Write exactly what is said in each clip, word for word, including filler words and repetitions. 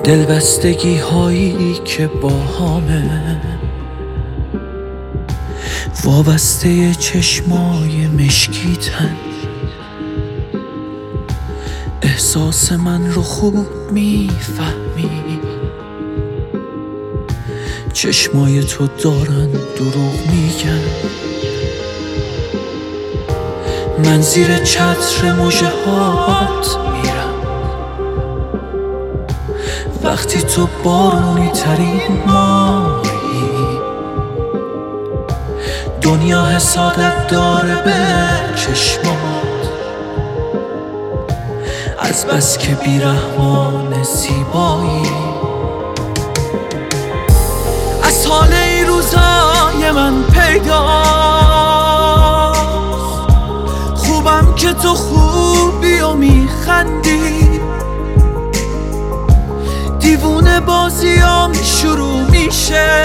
دلبستگی هایی که با همه وابسته چشمای مشکیتن. احساس من رو خوب میفهمی، چشمای تو دارن دروغ میگن. من زیر چتر مژه هات میرم وقتی تو بارونی ترین ماهی. دنیا حسادت داره به چشمات، از بس که بیرحمان زیبایی. از حال این روزای من پیداست، خوبم که تو خوبی و میخندی. دیوونه بازیام شروع میشه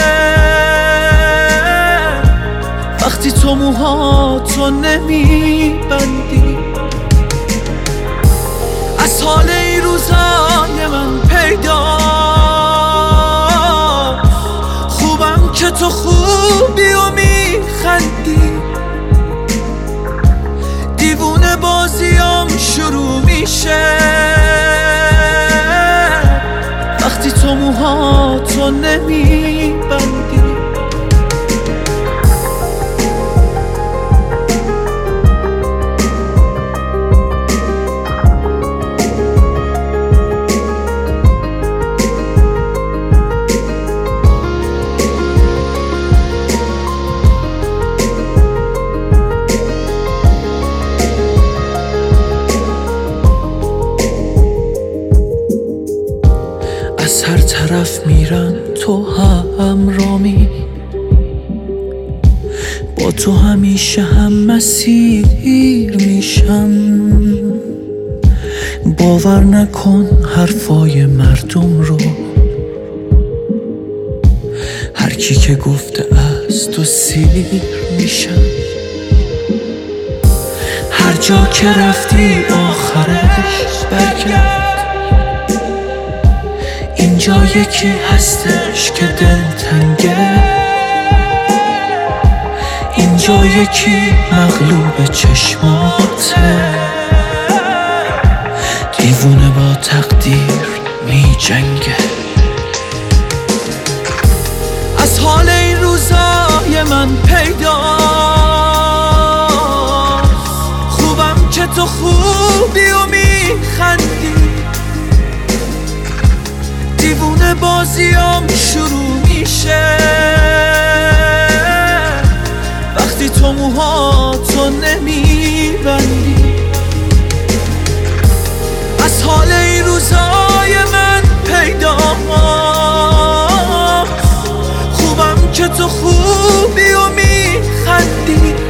وقتی تو موهاتو نمیبندی. از حال این روزای من پیداست، خوبم که تو خوبی و میخندی. دیوونه بازیام شروع میشه وقتی تو موهاتو نمیبندی. از هر طرف میرم تو همرامی، با تو همیشه هم مسیر میشم. باور نکن حرفای مردم رو، هر کی که گفته از تو سیر میشم. هر جا که رفتی آخرش برگرد، اینجا یکی هستش که دلتنگه. اینجا یکی مغلوب چشماته، دیوونه با تقدیر می جنگه. از حال این روزای من پیداست، خوبم که تو خوبی و میخندی. دیوونه بازیام شروع میشه وقتی تو موهاتو نمیبندی. از حال این روزای من پیداست، خوبم که تو خوبی و میخندی.